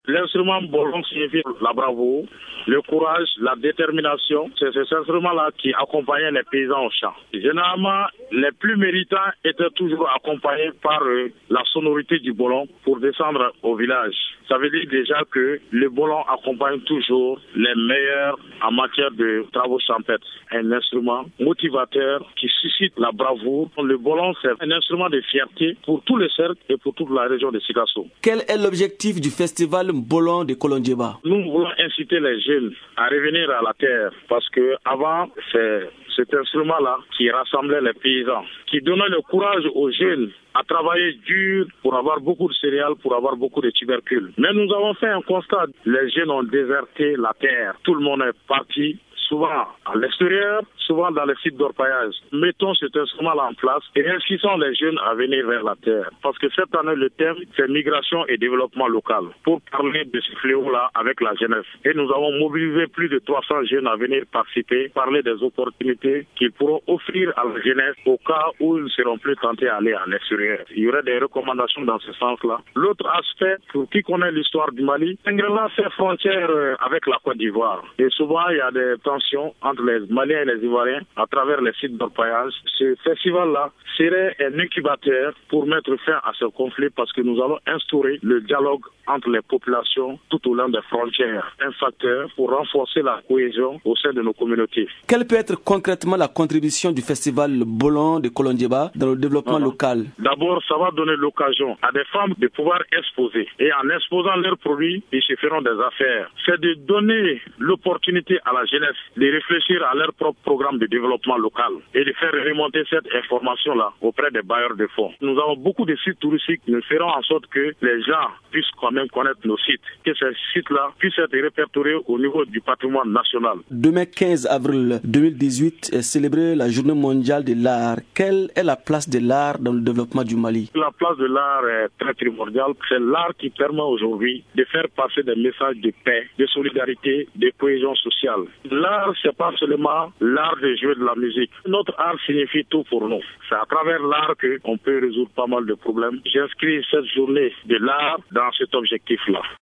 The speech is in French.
L'instrument bolon signifie la bravoure, le courage, la détermination. C'est cet instrument-là qui accompagnait les paysans au champ. Généralement, les plus méritants étaient toujours accompagnés par la sonorité du bolon pour descendre au village. Ça veut dire déjà que le bolon accompagne toujours les meilleurs en matière de travaux champêtres. Un instrument motivateur qui suscite la bravoure. Le bolon, c'est un instrument de fierté pour tous les cercles et pour toute la région de Sikasso. Quel est l'objectif du festival bolon de Kolonjeba? Nous voulons inciter les jeunes à revenir à la terre parce que avant, c'est cet instrument-là qui rassemblait les paysans, qui donnait le courage aux jeunes à travailler dur pour avoir beaucoup de céréales, pour avoir beaucoup de tubercules. Mais nous avons fait un constat. Les jeunes ont déserté la terre. Tout le monde est parti, souvent à l'extérieur, souvent dans les sites d'orpaillage. Mettons cet instrument-là en place et incitons les jeunes à venir vers la terre. Parce que cette année, le thème, c'est migration et développement local. Pour parler de ce fléau-là avec la jeunesse. Et nous avons mobilisé plus de 300 jeunes à venir participer, parler des opportunités qu'ils pourront offrir à la jeunesse au cas où ils ne seront plus tentés à aller à l'extérieur. Il y aurait des recommandations dans ce sens-là. L'autre aspect, pour qui connaît l'histoire du Mali, Ingréla fait frontière avec la Côte d'Ivoire. Et souvent, il y a des tensions entre les Maliens et les Ivoiriens à travers les sites d'orpaillage. Ce festival-là serait un incubateur pour mettre fin à ce conflit parce que nous allons instaurer le dialogue entre les populations tout au long des frontières. Un facteur pour renforcer la cohésion au sein de nos communautés. Quelle peut être concrètement la contribution du festival bolon de Kolonjeba dans le développement local? D'abord, ça va donner l'occasion à des femmes de pouvoir exposer. Et en exposant leurs produits, ils se feront des affaires. C'est de donner l'opportunité à la jeunesse de réfléchir à leur propre programme de développement local et de faire remonter cette information-là auprès des bailleurs de fonds. Nous avons beaucoup de sites touristiques. Nous ferons en sorte que les gens puissent quand même connaître nos sites, que ces sites-là puissent être répertoriés au niveau du patrimoine national. Demain 15 avril 2018 est célébrée la Journée mondiale de l'art. Quelle est la place de l'art dans le développement du Mali? La place de l'art est très primordiale. C'est l'art qui permet aujourd'hui de faire passer des messages de paix, de solidarité, de cohésion sociale. L'art, c'est pas seulement l'art de jouer de la musique. Notre art signifie tout pour nous. C'est à travers l'art qu'on peut résoudre pas mal de problèmes. J'inscris cette journée de l'art dans cet objectif-là.